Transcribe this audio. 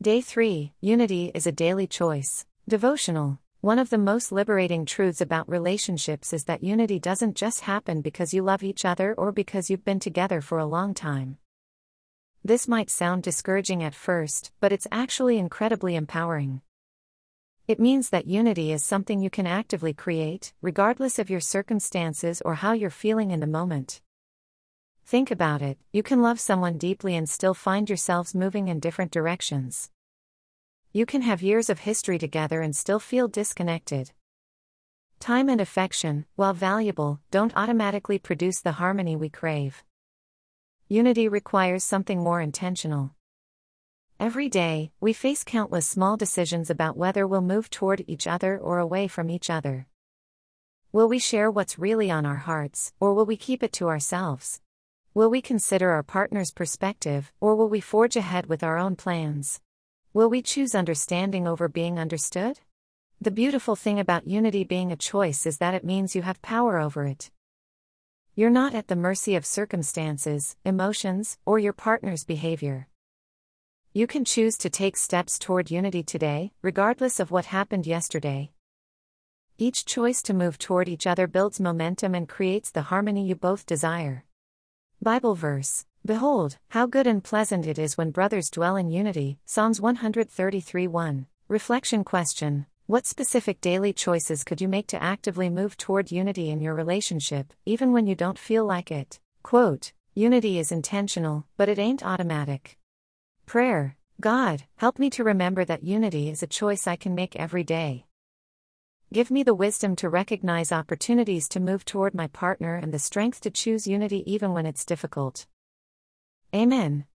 Day 3, Unity is a daily choice. Devotional. One of the most liberating truths about relationships is that unity doesn't just happen because you love each other or because you've been together for a long time. This might sound discouraging at first, but it's actually incredibly empowering. It means that unity is something you can actively create, regardless of your circumstances or how you're feeling in the moment. Think about it, you can love someone deeply and still find yourselves moving in different directions. You can have years of history together and still feel disconnected. Time and affection, while valuable, don't automatically produce the harmony we crave. Unity requires something more intentional. Every day, we face countless small decisions about whether we'll move toward each other or away from each other. Will we share what's really on our hearts, or will we keep it to ourselves? Will we consider our partner's perspective, or will we forge ahead with our own plans? Will we choose understanding over being understood? The beautiful thing about unity being a choice is that it means you have power over it. You're not at the mercy of circumstances, emotions, or your partner's behavior. You can choose to take steps toward unity today, regardless of what happened yesterday. Each choice to move toward each other builds momentum and creates the harmony you both desire. Bible verse. Behold, how good and pleasant it is when brothers dwell in unity. Psalms 133:1. Reflection question. What specific daily choices could you make to actively move toward unity in your relationship, even when you don't feel like it? Quote, unity is intentional, but it ain't automatic. Prayer. God, help me to remember that unity is a choice I can make every day. Give me the wisdom to recognize opportunities to move toward my partner and the strength to choose unity even when it's difficult. Amen.